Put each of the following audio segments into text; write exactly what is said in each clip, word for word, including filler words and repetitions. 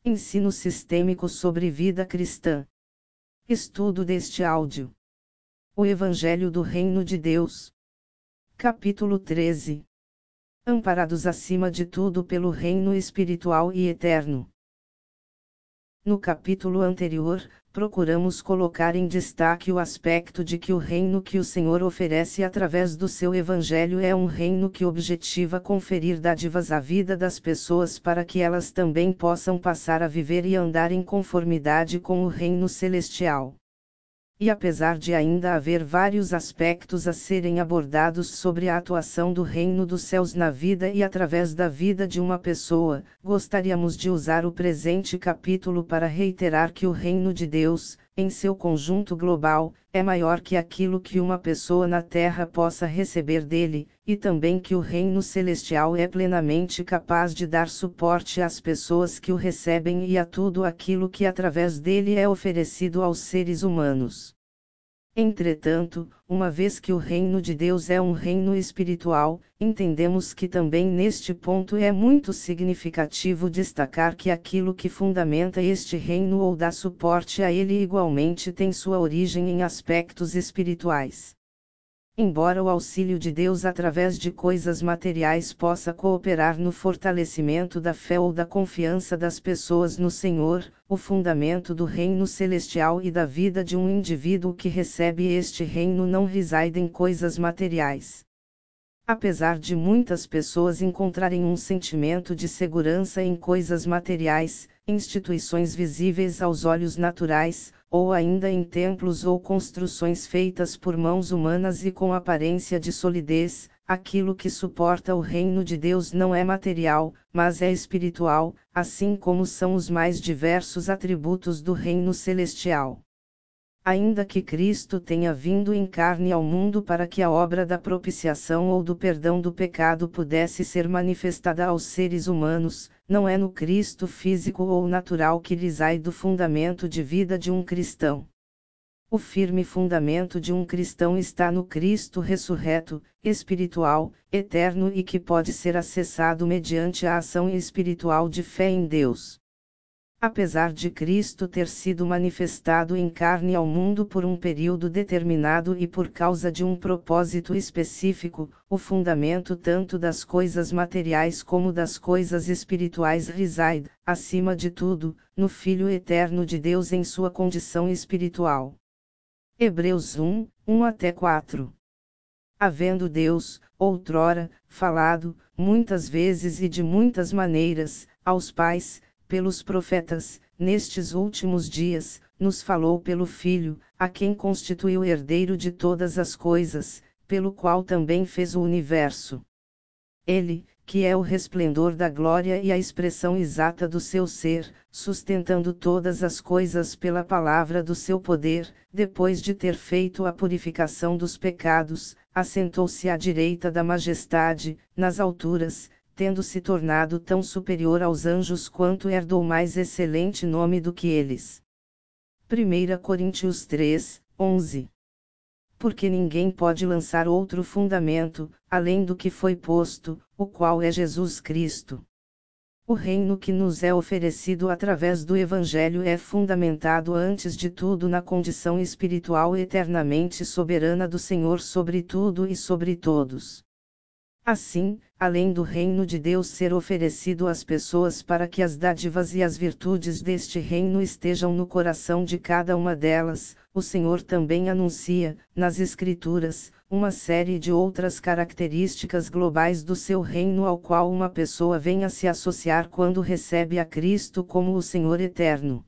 Ensino sistêmico sobre vida cristã. Estudo deste áudio. O Evangelho do Reino de Deus. Capítulo treze. Amparados acima de tudo pelo reino espiritual e eterno. No capítulo anterior, procuramos colocar em destaque o aspecto de que o reino que o Senhor oferece através do seu Evangelho é um reino que objetiva conferir dádivas à vida das pessoas para que elas também possam passar a viver e andar em conformidade com o reino celestial. E apesar de ainda haver vários aspectos a serem abordados sobre a atuação do reino dos céus na vida e através da vida de uma pessoa, gostaríamos de usar o presente capítulo para reiterar que o reino de Deus, em seu conjunto global, é maior que aquilo que uma pessoa na terra possa receber dele, e também que o reino celestial é plenamente capaz de dar suporte às pessoas que o recebem e a tudo aquilo que através dele é oferecido aos seres humanos. Entretanto, uma vez que o reino de Deus é um reino espiritual, entendemos que também neste ponto é muito significativo destacar que aquilo que fundamenta este reino ou dá suporte a ele igualmente tem sua origem em aspectos espirituais. Embora o auxílio de Deus através de coisas materiais possa cooperar no fortalecimento da fé ou da confiança das pessoas no Senhor, o fundamento do reino celestial e da vida de um indivíduo que recebe este reino não reside em coisas materiais. Apesar de muitas pessoas encontrarem um sentimento de segurança em coisas materiais, instituições visíveis aos olhos naturais, ou ainda em templos ou construções feitas por mãos humanas e com aparência de solidez, aquilo que suporta o reino de Deus não é material, mas é espiritual, assim como são os mais diversos atributos do reino celestial. Ainda que Cristo tenha vindo em carne ao mundo para que a obra da propiciação ou do perdão do pecado pudesse ser manifestada aos seres humanos, não é no Cristo físico ou natural que reside o fundamento de vida de um cristão. O firme fundamento de um cristão está no Cristo ressurreto, espiritual, eterno e que pode ser acessado mediante a ação espiritual de fé em Deus. Apesar de Cristo ter sido manifestado em carne ao mundo por um período determinado e por causa de um propósito específico, o fundamento tanto das coisas materiais como das coisas espirituais reside, acima de tudo, no Filho eterno de Deus em sua condição espiritual. Hebreus um, um até quatro. Havendo Deus, outrora, falado, muitas vezes e de muitas maneiras, aos pais, pelos profetas, nestes últimos dias, nos falou pelo Filho, a quem constituiu herdeiro de todas as coisas, pelo qual também fez o universo. Ele, que é o resplendor da glória e a expressão exata do seu ser, sustentando todas as coisas pela palavra do seu poder, depois de ter feito a purificação dos pecados, assentou-se à direita da majestade, nas alturas, tendo se tornado tão superior aos anjos quanto herdou mais excelente nome do que eles. primeira Coríntios três, onze. Porque ninguém pode lançar outro fundamento, além do que foi posto, o qual é Jesus Cristo. O reino que nos é oferecido através do Evangelho é fundamentado antes de tudo na condição espiritual eternamente soberana do Senhor sobre tudo e sobre todos. Assim, além do reino de Deus ser oferecido às pessoas para que as dádivas e as virtudes deste reino estejam no coração de cada uma delas, o Senhor também anuncia, nas Escrituras, uma série de outras características globais do seu reino ao qual uma pessoa vem a se associar quando recebe a Cristo como o Senhor eterno.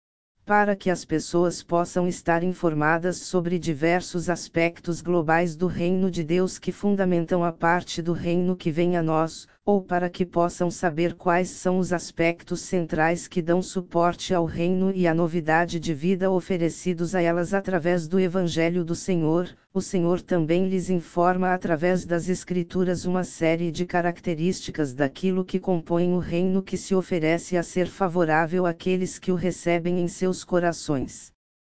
Para que as pessoas possam estar informadas sobre diversos aspectos globais do reino de Deus que fundamentam a parte do reino que vem a nós, ou para que possam saber quais são os aspectos centrais que dão suporte ao reino e à novidade de vida oferecidos a elas através do Evangelho do Senhor, o Senhor também lhes informa através das Escrituras uma série de características daquilo que compõe o reino que se oferece a ser favorável àqueles que o recebem em seus corações.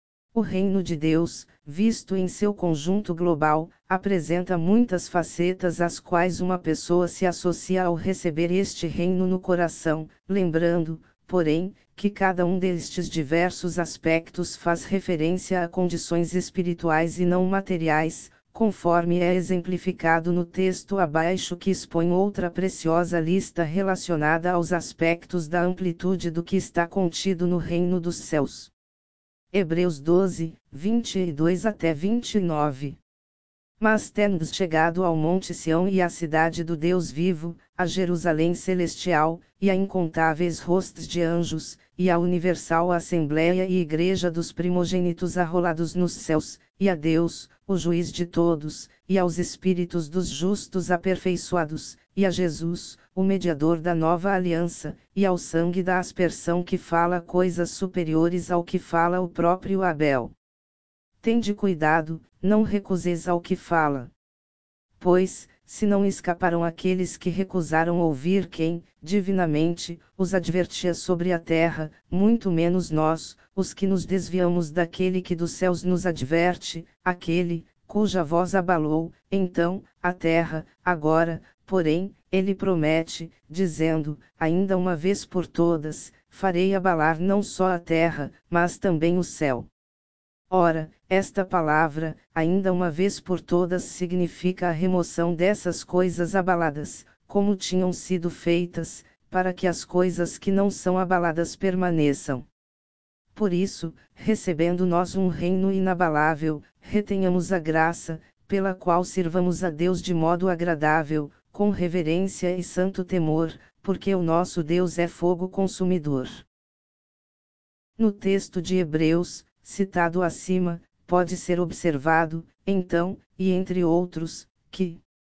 O reino de Deus, visto em seu conjunto global, apresenta muitas facetas às quais uma pessoa se associa ao receber este reino no coração, lembrando, porém, que cada um destes diversos aspectos faz referência a condições espirituais e não materiais, conforme é exemplificado no texto abaixo, que expõe outra preciosa lista relacionada aos aspectos da amplitude do que está contido no reino dos céus. Hebreus doze, vinte e dois até vinte e nove. Mas tendes chegado ao Monte Sião e à cidade do Deus vivo, a Jerusalém celestial, e a incontáveis hostes de anjos, e a universal assembleia e igreja dos primogênitos arrolados nos céus, e a Deus, o juiz de todos, e aos espíritos dos justos aperfeiçoados, e a Jesus, o mediador da nova aliança, e ao sangue da aspersão que fala coisas superiores ao que fala o próprio Abel. Tende cuidado, não recuseis ao que fala. Pois, se não escaparam aqueles que recusaram ouvir quem, divinamente, os advertia sobre a terra, muito menos nós, os que nos desviamos daquele que dos céus nos adverte, aquele, cuja voz abalou, então, a terra, agora, porém, ele promete, dizendo, ainda uma vez por todas, farei abalar não só a terra, mas também o céu. Ora, esta palavra, ainda uma vez por todas, significa a remoção dessas coisas abaladas, como tinham sido feitas, para que as coisas que não são abaladas permaneçam. Por isso, recebendo nós um reino inabalável, retenhamos a graça, pela qual sirvamos a Deus de modo agradável, com reverência e santo temor, porque o nosso Deus é fogo consumidor. No texto de Hebreus, citado acima, pode ser observado, então, e entre outros, que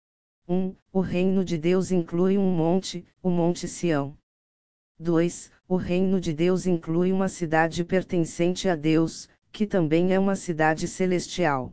um O reino de Deus inclui um monte, o Monte Sião. dois O reino de Deus inclui uma cidade pertencente a Deus, que também é uma cidade celestial.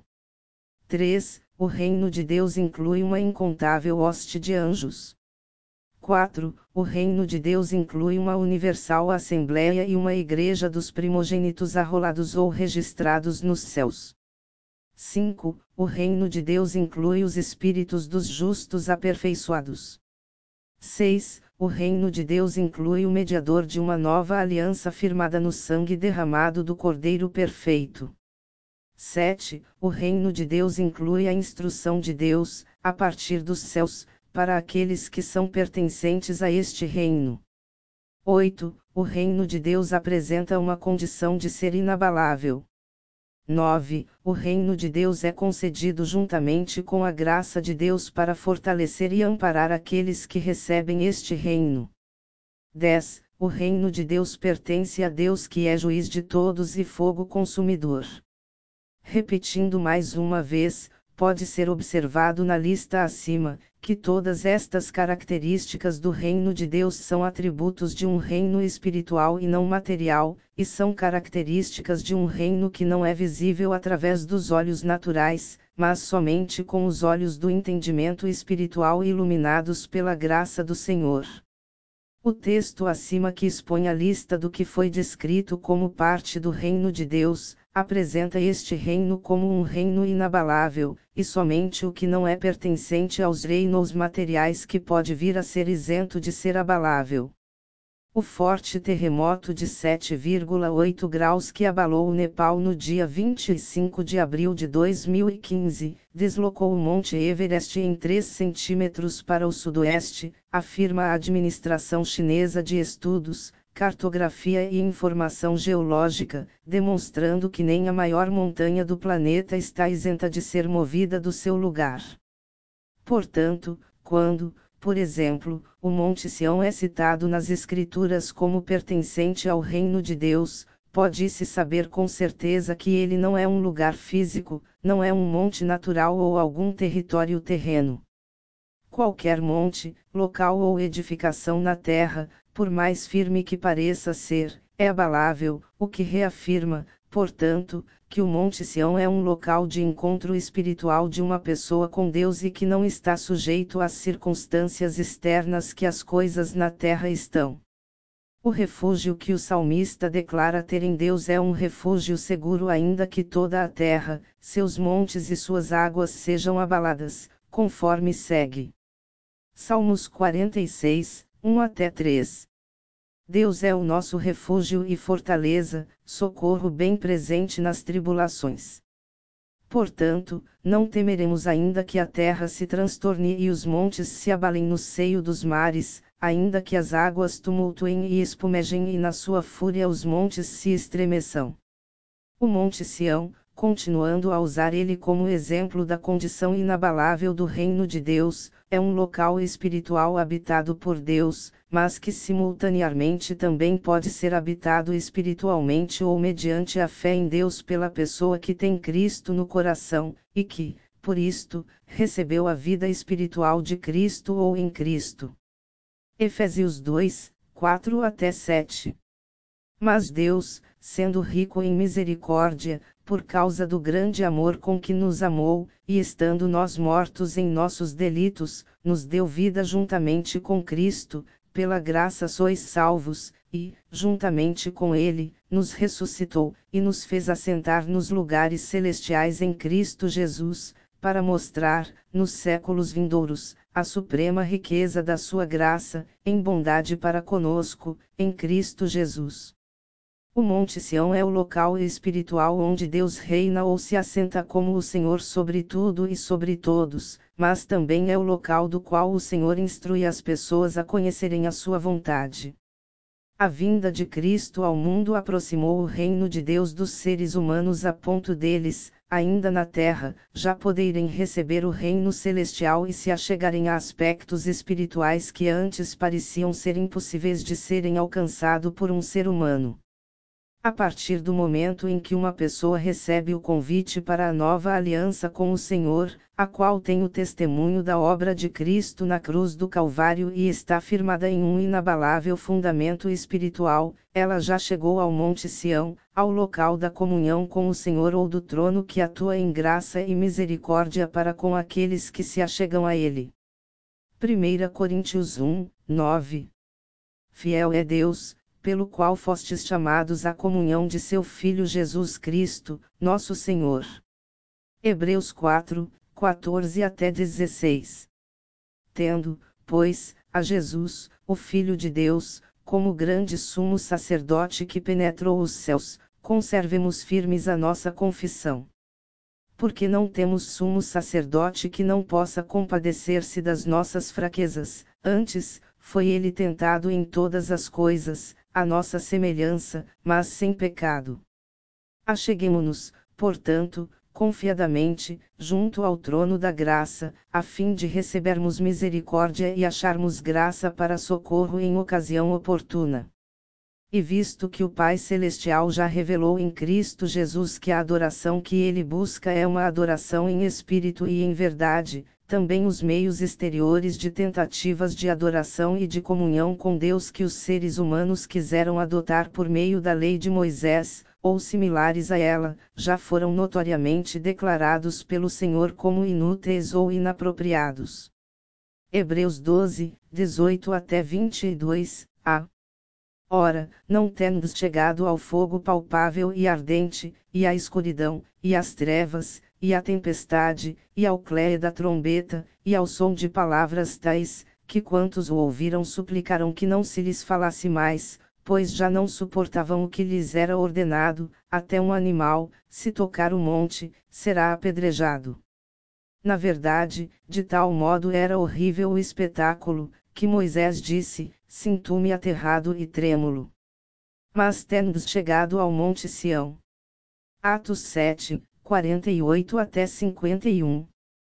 três O reino de Deus inclui uma incontável hoste de anjos. quatro O reino de Deus inclui uma universal assembleia e uma igreja dos primogênitos arrolados ou registrados nos céus. cinco O reino de Deus inclui os espíritos dos justos aperfeiçoados. seis O reino de Deus inclui o mediador de uma nova aliança firmada no sangue derramado do Cordeiro perfeito. sete O reino de Deus inclui a instrução de Deus, a partir dos céus, para aqueles que são pertencentes a este reino. oito O reino de Deus apresenta uma condição de ser inabalável. nove O reino de Deus é concedido juntamente com a graça de Deus para fortalecer e amparar aqueles que recebem este reino. dez O reino de Deus pertence a Deus, que é juiz de todos e fogo consumidor. Repetindo mais uma vez, pode ser observado na lista acima, que todas estas características do reino de Deus são atributos de um reino espiritual e não material, e são características de um reino que não é visível através dos olhos naturais, mas somente com os olhos do entendimento espiritual iluminados pela graça do Senhor. O texto acima, que expõe a lista do que foi descrito como parte do reino de Deus, apresenta este reino como um reino inabalável, e somente o que não é pertencente aos reinos materiais que pode vir a ser isento de ser abalável. O forte terremoto de sete vírgula oito graus que abalou o Nepal no dia vinte e cinco de abril de dois mil e quinze, deslocou o Monte Everest em três centímetros para o sudoeste, afirma a Administração Chinesa de Estudos, Cartografia e Informação Geológica, demonstrando que nem a maior montanha do planeta está isenta de ser movida do seu lugar. Portanto, quando, por exemplo, o Monte Sião é citado nas Escrituras como pertencente ao reino de Deus, pode-se saber com certeza que ele não é um lugar físico, não é um monte natural ou algum território terreno. Qualquer monte, local ou edificação na terra, por mais firme que pareça ser, é abalável, o que reafirma, portanto, que o Monte Sião é um local de encontro espiritual de uma pessoa com Deus e que não está sujeito às circunstâncias externas que as coisas na terra estão. O refúgio que o salmista declara ter em Deus é um refúgio seguro, ainda que toda a terra, seus montes e suas águas sejam abaladas, conforme segue. Salmos quarenta e seis, um até três. Deus é o nosso refúgio e fortaleza, socorro bem presente nas tribulações. Portanto, não temeremos ainda que a terra se transtorne e os montes se abalem no seio dos mares, ainda que as águas tumultuem e espumejem e na sua fúria os montes se estremeçam. O Monte Sião, continuando a usar ele como exemplo da condição inabalável do reino de Deus, é um local espiritual habitado por Deus, mas que simultaneamente também pode ser habitado espiritualmente ou mediante a fé em Deus pela pessoa que tem Cristo no coração, e que, por isto, recebeu a vida espiritual de Cristo ou em Cristo. Efésios dois, quatro até sete. Mas Deus, sendo rico em misericórdia, por causa do grande amor com que nos amou, e estando nós mortos em nossos delitos, nos deu vida juntamente com Cristo, pela graça sois salvos, e, juntamente com Ele, nos ressuscitou, e nos fez assentar nos lugares celestiais em Cristo Jesus, para mostrar, nos séculos vindouros, a suprema riqueza da sua graça, em bondade para conosco, em Cristo Jesus. O Monte Sião é o local espiritual onde Deus reina ou se assenta como o Senhor sobre tudo e sobre todos, mas também é o local do qual o Senhor instrui as pessoas a conhecerem a sua vontade. A vinda de Cristo ao mundo aproximou o reino de Deus dos seres humanos a ponto deles, ainda na terra, já poderem receber o reino celestial e se achegarem a aspectos espirituais que antes pareciam ser impossíveis de serem alcançados por um ser humano. A partir do momento em que uma pessoa recebe o convite para a nova aliança com o Senhor, a qual tem o testemunho da obra de Cristo na cruz do Calvário e está firmada em um inabalável fundamento espiritual, ela já chegou ao Monte Sião, ao local da comunhão com o Senhor ou do trono que atua em graça e misericórdia para com aqueles que se achegam a Ele. primeira Coríntios um, nove. Fiel é Deus, pelo qual fostes chamados à comunhão de seu Filho Jesus Cristo, nosso Senhor. Hebreus quatro, quatorze até dezesseis. Tendo, pois, a Jesus, o Filho de Deus, como grande sumo sacerdote que penetrou os céus, conservemos firmes a nossa confissão. Porque não temos sumo sacerdote que não possa compadecer-se das nossas fraquezas, antes, foi ele tentado em todas as coisas, à nossa semelhança, mas sem pecado. Acheguemo-nos, portanto, confiadamente, junto ao trono da graça, a fim de recebermos misericórdia e acharmos graça para socorro em ocasião oportuna. E visto que o Pai Celestial já revelou em Cristo Jesus que a adoração que ele busca é uma adoração em espírito e em verdade, também os meios exteriores de tentativas de adoração e de comunhão com Deus que os seres humanos quiseram adotar por meio da lei de Moisés, ou similares a ela, já foram notoriamente declarados pelo Senhor como inúteis ou inapropriados. Hebreus doze, dezoito até vinte e dois, a. Ora, não tendes chegado ao fogo palpável e ardente, e à escuridão, e às trevas, e à tempestade, e ao clére da trombeta, e ao som de palavras tais, que quantos o ouviram suplicaram que não se lhes falasse mais, pois já não suportavam o que lhes era ordenado, até um animal, se tocar o monte, será apedrejado. Na verdade, de tal modo era horrível o espetáculo, que Moisés disse, sinto-me aterrado e trêmulo. Mas tendes chegado ao Monte Sião. Atos sete, quarenta e oito até cinquenta e um.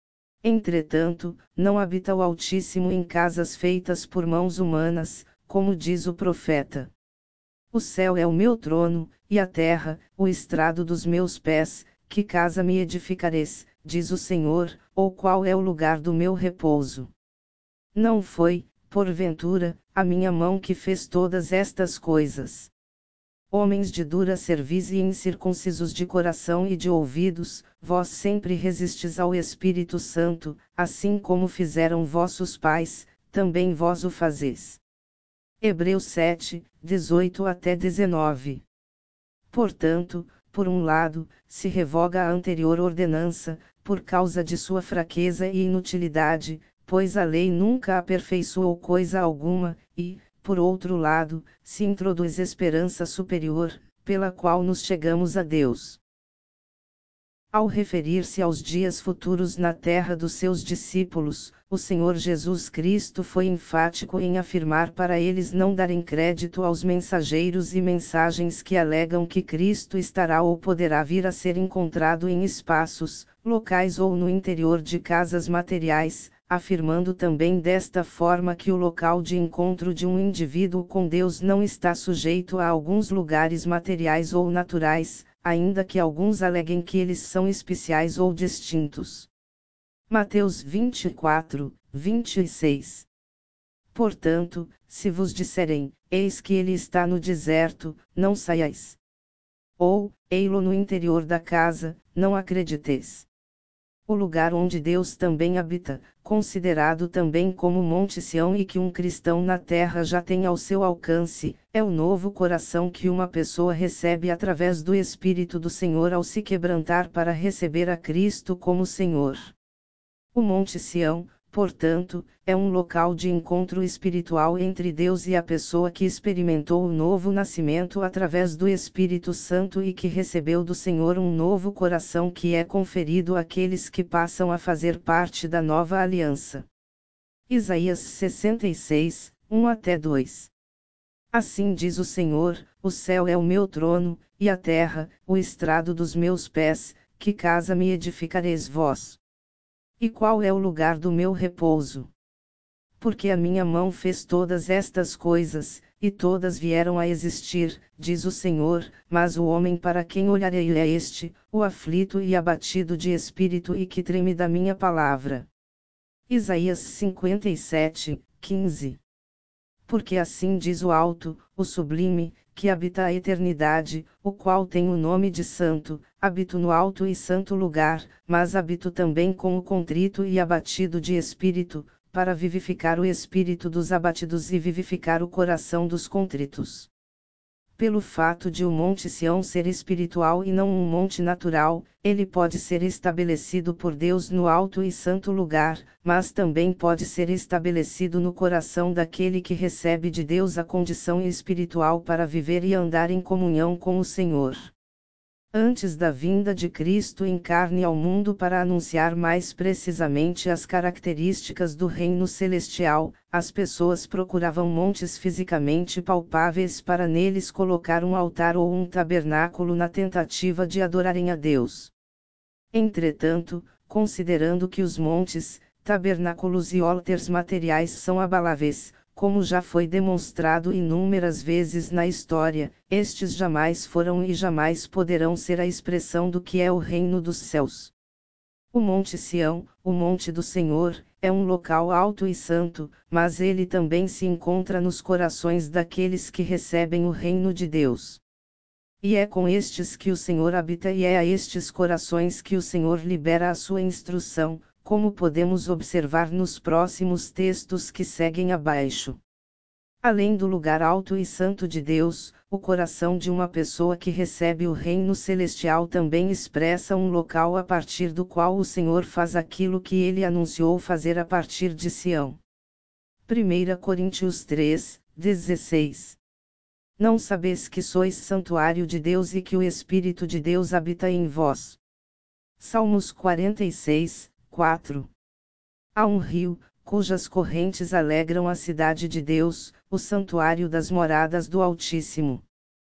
Entretanto, não habita o Altíssimo em casas feitas por mãos humanas, como diz o profeta. O céu é o meu trono, e a terra, o estrado dos meus pés, que casa me edificareis, diz o Senhor, ou qual é o lugar do meu repouso. Não foi, porventura, a minha mão que fez todas estas coisas. Homens de dura cerviz e incircuncisos de coração e de ouvidos, vós sempre resistes ao Espírito Santo, assim como fizeram vossos pais, também vós o fazeis. Hebreus sete, dezoito até dezenove. Portanto, por um lado, se revoga a anterior ordenança, por causa de sua fraqueza e inutilidade, pois a lei nunca aperfeiçoou coisa alguma, e, por outro lado, se introduz esperança superior, pela qual nos chegamos a Deus. Ao referir-se aos dias futuros na terra dos seus discípulos, o Senhor Jesus Cristo foi enfático em afirmar para eles não darem crédito aos mensageiros e mensagens que alegam que Cristo estará ou poderá vir a ser encontrado em espaços, locais ou no interior de casas materiais, afirmando também desta forma que o local de encontro de um indivíduo com Deus não está sujeito a alguns lugares materiais ou naturais, ainda que alguns aleguem que eles são especiais ou distintos. Mateus vinte e quatro, vinte e seis. Portanto, se vos disserem, eis que ele está no deserto, não saiais. Ou, ei-lo no interior da casa, não acrediteis. O lugar onde Deus também habita, considerado também como Monte Sião e que um cristão na terra já tem ao seu alcance, é o novo coração que uma pessoa recebe através do Espírito do Senhor ao se quebrantar para receber a Cristo como Senhor. O Monte Sião, portanto, é um local de encontro espiritual entre Deus e a pessoa que experimentou o novo nascimento através do Espírito Santo e que recebeu do Senhor um novo coração que é conferido àqueles que passam a fazer parte da nova aliança. Isaías sessenta e seis, um até dois. Assim diz o Senhor: o céu é o meu trono, e a terra, o estrado dos meus pés, que casa me edificareis vós? E qual é o lugar do meu repouso? Porque a minha mão fez todas estas coisas, e todas vieram a existir, diz o Senhor, mas o homem para quem olharei é este, o aflito e abatido de espírito e que treme da minha palavra. Isaías cinquenta e sete, quinze. Porque assim diz o alto, o sublime, que habita a eternidade, o qual tem o nome de santo, habito no alto e santo lugar, mas habito também com o contrito e abatido de espírito, para vivificar o espírito dos abatidos e vivificar o coração dos contritos. Pelo fato de o Monte Sião ser espiritual e não um monte natural, ele pode ser estabelecido por Deus no alto e santo lugar, mas também pode ser estabelecido no coração daquele que recebe de Deus a condição espiritual para viver e andar em comunhão com o Senhor. Antes da vinda de Cristo em carne ao mundo para anunciar mais precisamente as características do reino celestial, as pessoas procuravam montes fisicamente palpáveis para neles colocar um altar ou um tabernáculo na tentativa de adorarem a Deus. Entretanto, considerando que os montes, tabernáculos e altares materiais são abaláveis, como já foi demonstrado inúmeras vezes na história, estes jamais foram e jamais poderão ser a expressão do que é o reino dos céus. O Monte Sião, o Monte do Senhor, é um local alto e santo, mas ele também se encontra nos corações daqueles que recebem o reino de Deus. E é com estes que o Senhor habita e é a estes corações que o Senhor libera a sua instrução, como podemos observar nos próximos textos que seguem abaixo. Além do lugar alto e santo de Deus, o coração de uma pessoa que recebe o reino celestial também expressa um local a partir do qual o Senhor faz aquilo que ele anunciou fazer a partir de Sião. primeira Coríntios três, dezesseis. Não sabeis que sois santuário de Deus e que o Espírito de Deus habita em vós? Salmos quarenta e seis, quatro. Há um rio, cujas correntes alegram a cidade de Deus, o santuário das moradas do Altíssimo.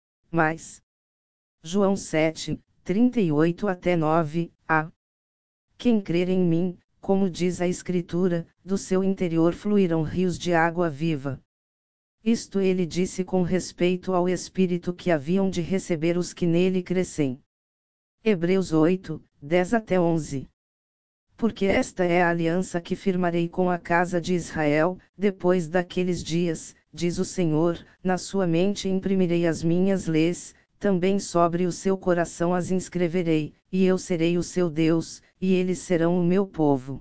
Mas, João sete, trinta e oito até nove, a. Quem crer em mim, como diz a Escritura, do seu interior fluirão rios de água viva. Isto ele disse com respeito ao Espírito que haviam de receber os que nele crescem. Hebreus oito, dez até onze. Porque esta é a aliança que firmarei com a casa de Israel, depois daqueles dias, diz o Senhor, na sua mente imprimirei as minhas leis, também sobre o seu coração as inscreverei, e eu serei o seu Deus, e eles serão o meu povo.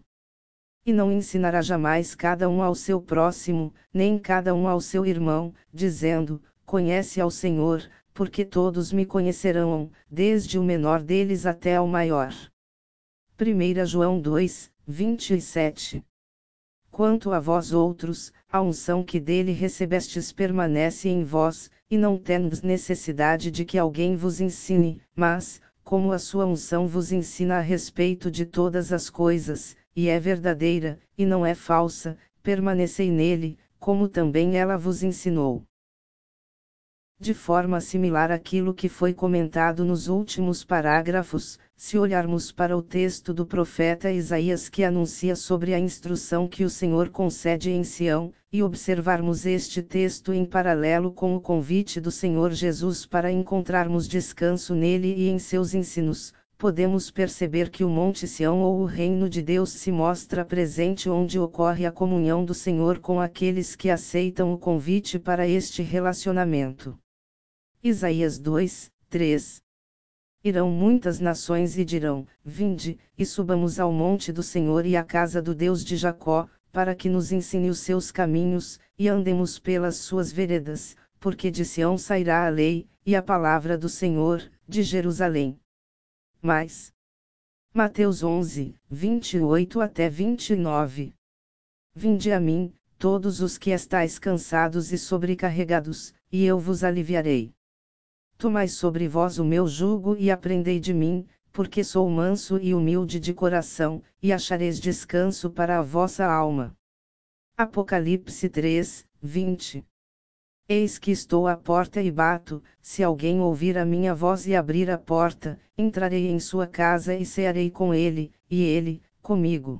E não ensinará jamais cada um ao seu próximo, nem cada um ao seu irmão, dizendo, conhece ao Senhor, porque todos me conhecerão, desde o menor deles até ao maior. primeira João dois, vinte e sete. quanto a vós outros, a unção que dele recebestes permanece em vós, e não tendes necessidade de que alguém vos ensine, mas, como a sua unção vos ensina a respeito de todas as coisas, e é verdadeira, e não é falsa, permanecei nele, como também ela vos ensinou. De forma similar àquilo que foi comentado nos últimos parágrafos, se olharmos para o texto do profeta Isaías que anuncia sobre a instrução que o Senhor concede em Sião, e observarmos este texto em paralelo com o convite do Senhor Jesus para encontrarmos descanso nele e em seus ensinos, podemos perceber que o Monte Sião ou o Reino de Deus se mostra presente onde ocorre a comunhão do Senhor com aqueles que aceitam o convite para este relacionamento. Isaías dois, três. Irão muitas nações e dirão: Vinde, e subamos ao monte do Senhor e à casa do Deus de Jacó, para que nos ensine os seus caminhos, e andemos pelas suas veredas, porque de Sião sairá a lei, e a palavra do Senhor, de Jerusalém. Mas. Mateus onze, vinte e oito até vinte e nove. Vinde a mim, todos os que estáis cansados e sobrecarregados, e eu vos aliviarei. Tomai sobre vós o meu jugo e aprendei de mim, porque sou manso e humilde de coração, e achareis descanso para a vossa alma. Apocalipse três, vinte. Eis que estou à porta e bato, se alguém ouvir a minha voz e abrir a porta, entrarei em sua casa e cearei com ele, e ele, comigo.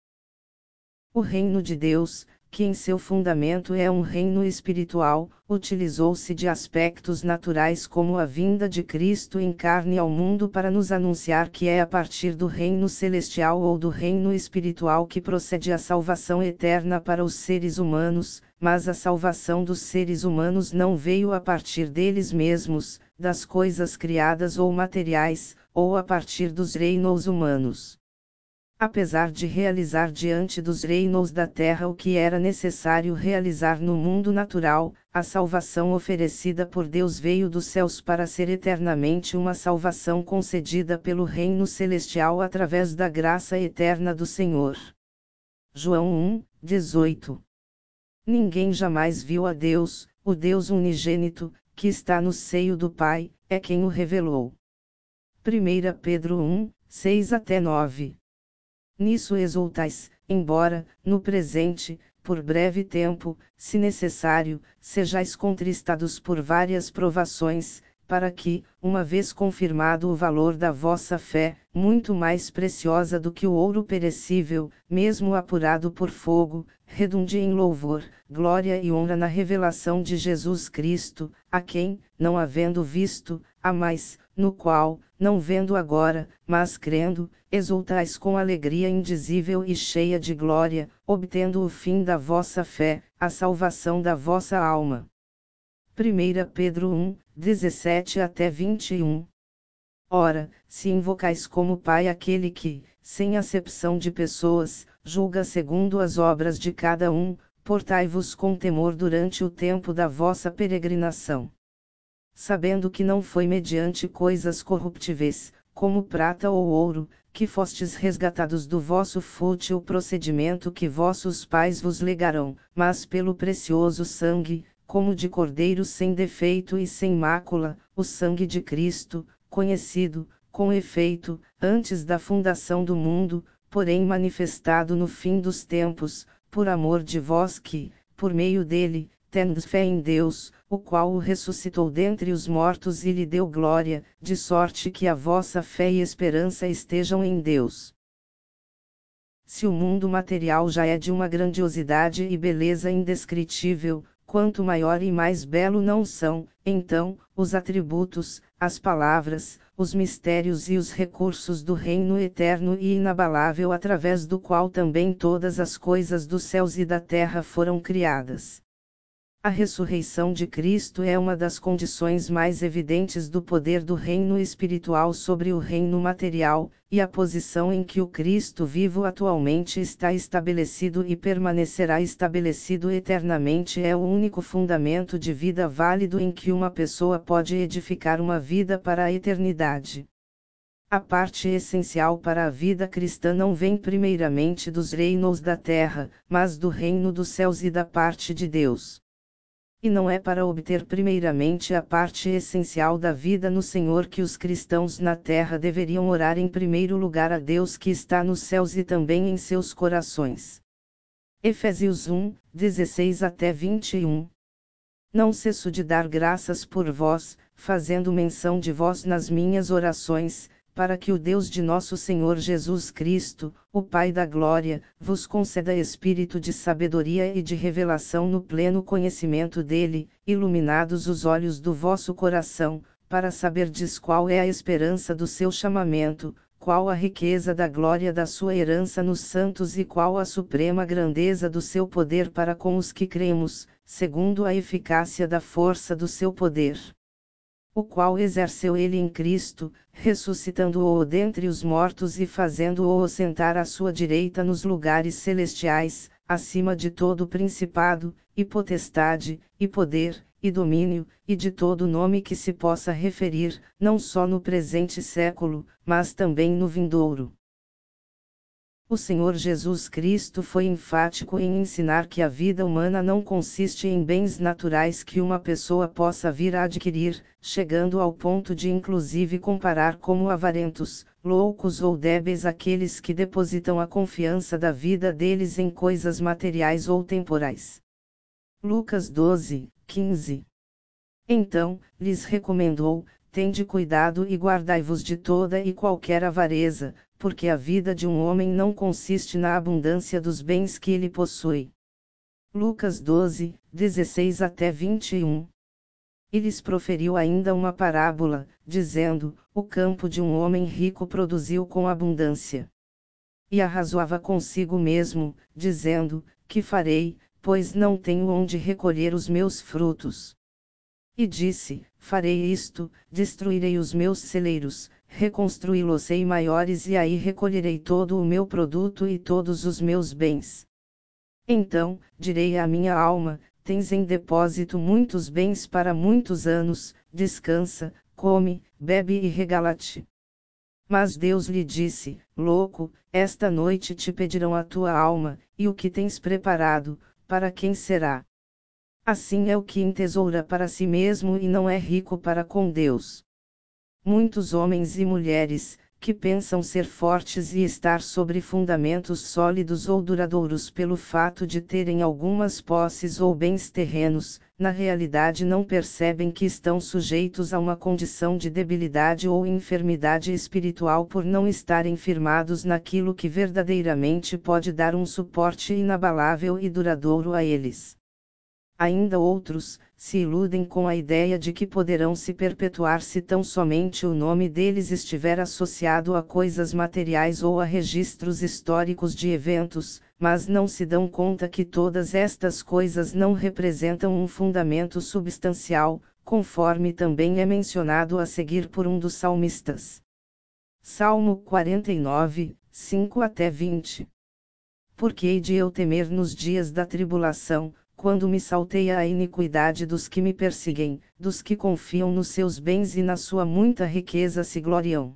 O reino de Deus, que em seu fundamento é um reino espiritual, utilizou-se de aspectos naturais como a vinda de Cristo em carne ao mundo para nos anunciar que é a partir do reino celestial ou do reino espiritual que procede a salvação eterna para os seres humanos, mas a salvação dos seres humanos não veio a partir deles mesmos, das coisas criadas ou materiais, ou a partir dos reinos humanos. Apesar de realizar diante dos reinos da terra o que era necessário realizar no mundo natural, a salvação oferecida por Deus veio dos céus para ser eternamente uma salvação concedida pelo reino celestial através da graça eterna do Senhor. João um, dezoito. Ninguém jamais viu a Deus, o Deus unigênito, que está no seio do Pai, é quem o revelou. primeira Pedro um, seis até nove. Nisso exultais, embora, no presente, por breve tempo, se necessário, sejais contristados por várias provações, para que, uma vez confirmado o valor da vossa fé, muito mais preciosa do que o ouro perecível, mesmo apurado por fogo, redunde em louvor, glória e honra na revelação de Jesus Cristo, a quem, não havendo visto, amais, no qual, não vendo agora, mas crendo, exultais com alegria indizível e cheia de glória, obtendo o fim da vossa fé, a salvação da vossa alma. primeira Pedro um, dezessete até vinte e um. Ora, se invocais como Pai aquele que, sem acepção de pessoas, julga segundo as obras de cada um, portai-vos com temor durante o tempo da vossa peregrinação. Sabendo que não foi mediante coisas corruptíveis, como prata ou ouro, que fostes resgatados do vosso fútil procedimento que vossos pais vos legaram, mas pelo precioso sangue, como de cordeiro sem defeito e sem mácula, o sangue de Cristo, conhecido, com efeito, antes da fundação do mundo, porém manifestado no fim dos tempos, por amor de vós que, por meio dele, tendes fé em Deus, o qual o ressuscitou dentre os mortos e lhe deu glória, de sorte que a vossa fé e esperança estejam em Deus. Se o mundo material já é de uma grandiosidade e beleza indescritível, quanto maior e mais belo não são, então, os atributos, as palavras, os mistérios e os recursos do reino eterno e inabalável através do qual também todas as coisas dos céus e da terra foram criadas. A ressurreição de Cristo é uma das condições mais evidentes do poder do reino espiritual sobre o reino material, e a posição em que o Cristo vivo atualmente está estabelecido e permanecerá estabelecido eternamente é o único fundamento de vida válido em que uma pessoa pode edificar uma vida para a eternidade. A parte essencial para a vida cristã não vem primeiramente dos reinos da terra, mas do reino dos céus e da parte de Deus. E não é para obter primeiramente a parte essencial da vida no Senhor que os cristãos na terra deveriam orar em primeiro lugar a Deus que está nos céus e também em seus corações. Efésios um, dezesseis até vinte e um. Não cesso de dar graças por vós, fazendo menção de vós nas minhas orações, para que o Deus de nosso Senhor Jesus Cristo, o Pai da Glória, vos conceda espírito de sabedoria e de revelação no pleno conhecimento dele, iluminados os olhos do vosso coração, para saberdes qual é a esperança do seu chamamento, qual a riqueza da glória da sua herança nos santos e qual a suprema grandeza do seu poder para com os que cremos, segundo a eficácia da força do seu poder, o qual exerceu ele em Cristo, ressuscitando-o dentre os mortos e fazendo-o sentar à sua direita nos lugares celestiais, acima de todo principado, e potestade, e poder, e domínio, e de todo nome que se possa referir, não só no presente século, mas também no vindouro. O Senhor Jesus Cristo foi enfático em ensinar que a vida humana não consiste em bens naturais que uma pessoa possa vir a adquirir, chegando ao ponto de inclusive comparar como avarentos, loucos ou débeis aqueles que depositam a confiança da vida deles em coisas materiais ou temporais. Lucas doze, quinze. Então, lhes recomendou: tende cuidado e guardai-vos de toda e qualquer avareza, porque a vida de um homem não consiste na abundância dos bens que ele possui. Lucas doze, dezesseis até vinte e um. E lhes proferiu ainda uma parábola, dizendo: o campo de um homem rico produziu com abundância. E arrazoava consigo mesmo, dizendo: que farei, pois não tenho onde recolher os meus frutos. E disse: farei isto, destruirei os meus celeiros, reconstruí-los-ei maiores e aí recolherei todo o meu produto e todos os meus bens. Então, direi à minha alma: tens em depósito muitos bens para muitos anos, descansa, come, bebe e regala-te. Mas Deus lhe disse: louco, esta noite te pedirão a tua alma, e o que tens preparado, para quem será? Assim é o que entesoura para si mesmo e não é rico para com Deus. Muitos homens e mulheres, que pensam ser fortes e estar sobre fundamentos sólidos ou duradouros pelo fato de terem algumas posses ou bens terrenos, na realidade não percebem que estão sujeitos a uma condição de debilidade ou enfermidade espiritual por não estarem firmados naquilo que verdadeiramente pode dar um suporte inabalável e duradouro a eles. Ainda outros, se iludem com a ideia de que poderão se perpetuar se tão somente o nome deles estiver associado a coisas materiais ou a registros históricos de eventos, mas não se dão conta que todas estas coisas não representam um fundamento substancial, conforme também é mencionado a seguir por um dos salmistas. Salmo quarenta e nove, cinco até vinte. Porque hei de eu temer nos dias da tribulação, quando me salteia a iniquidade dos que me perseguem, dos que confiam nos seus bens e na sua muita riqueza se gloriam.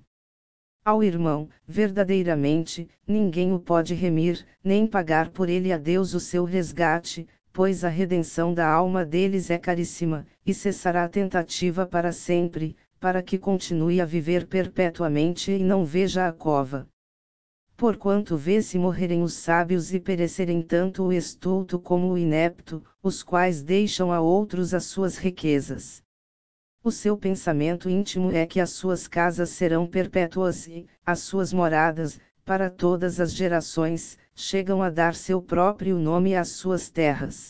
Ao irmão, verdadeiramente, ninguém o pode remir, nem pagar por ele a Deus o seu resgate, pois a redenção da alma deles é caríssima, e cessará a tentativa para sempre, para que continue a viver perpetuamente e não veja a cova. Porquanto vê-se morrerem os sábios e perecerem tanto o estulto como o inepto, os quais deixam a outros as suas riquezas. O seu pensamento íntimo é que as suas casas serão perpétuas e, as suas moradas, para todas as gerações, chegam a dar seu próprio nome às suas terras.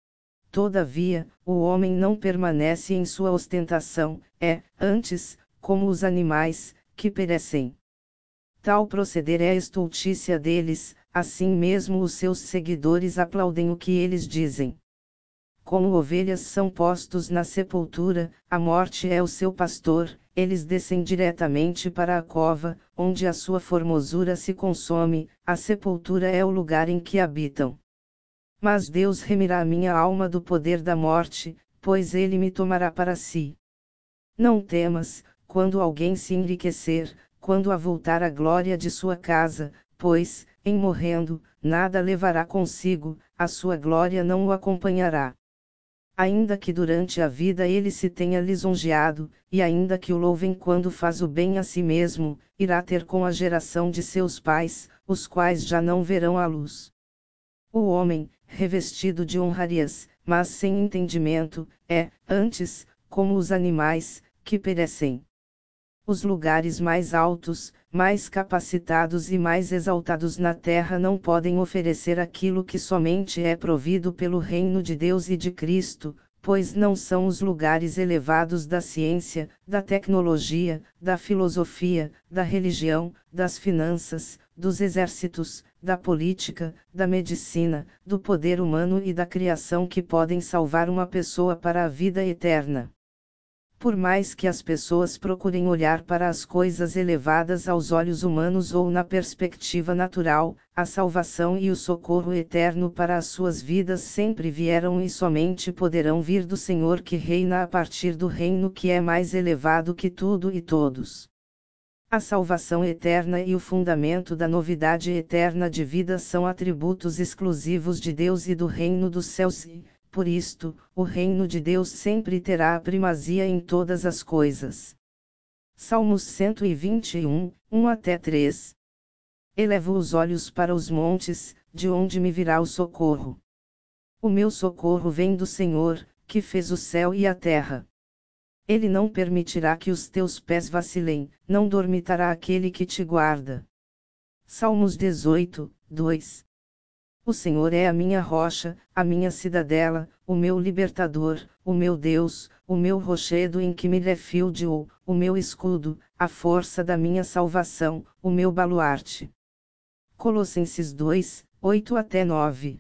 Todavia, o homem não permanece em sua ostentação, é, antes, como os animais, que perecem. Tal proceder é a estultícia deles, assim mesmo os seus seguidores aplaudem o que eles dizem. Como ovelhas são postos na sepultura, a morte é o seu pastor, eles descem diretamente para a cova, onde a sua formosura se consome, a sepultura é o lugar em que habitam. Mas Deus remirá a minha alma do poder da morte, pois ele me tomará para si. Não temas, quando alguém se enriquecer, quando avultar a glória de sua casa, pois, em morrendo, nada levará consigo, a sua glória não o acompanhará. Ainda que durante a vida ele se tenha lisonjeado, e ainda que o louvem quando faz o bem a si mesmo, irá ter com a geração de seus pais, os quais já não verão a luz. O homem, revestido de honrarias, mas sem entendimento, é, antes, como os animais, que perecem. Os lugares mais altos, mais capacitados e mais exaltados na terra não podem oferecer aquilo que somente é provido pelo reino de Deus e de Cristo, pois não são os lugares elevados da ciência, da tecnologia, da filosofia, da religião, das finanças, dos exércitos, da política, da medicina, do poder humano e da criação que podem salvar uma pessoa para a vida eterna. Por mais que as pessoas procurem olhar para as coisas elevadas aos olhos humanos ou na perspectiva natural, a salvação e o socorro eterno para as suas vidas sempre vieram e somente poderão vir do Senhor que reina a partir do reino que é mais elevado que tudo e todos. A salvação eterna e o fundamento da novidade eterna de vida são atributos exclusivos de Deus e do reino dos céus e, por isto, o reino de Deus sempre terá a primazia em todas as coisas. Salmos cento e vinte e um, um até três. Elevo os olhos para os montes, de onde me virá o socorro. O meu socorro vem do Senhor, que fez o céu e a terra. Ele não permitirá que os teus pés vacilem, não dormitará aquele que te guarda. Salmos dezoito, dois. O Senhor é a minha rocha, a minha cidadela, o meu libertador, o meu Deus, o meu rochedo em que me refugio, o meu escudo, a força da minha salvação, o meu baluarte. Colossenses dois, oito até nove.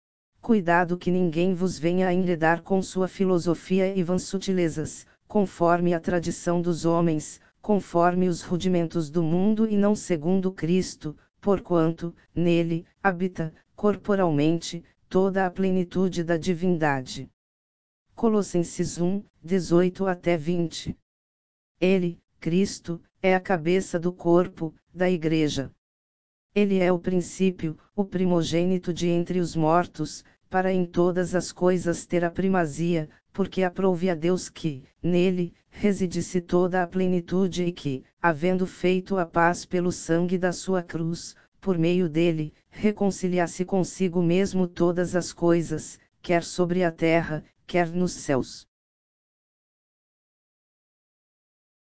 Cuidado que ninguém vos venha a enredar com sua filosofia e vãs sutilezas, conforme a tradição dos homens, conforme os rudimentos do mundo e não segundo Cristo, porquanto, nele, habita, corporalmente, toda a plenitude da divindade. Colossenses um, dezoito até vinte. Ele, Cristo, é a cabeça do corpo, da Igreja. Ele é o princípio, o primogênito de entre os mortos, para em todas as coisas ter a primazia, porque aprouve a Deus que, nele, residisse toda a plenitude e que, havendo feito a paz pelo sangue da sua cruz, por meio dele, reconciliasse consigo mesmo todas as coisas, quer sobre a terra, quer nos céus.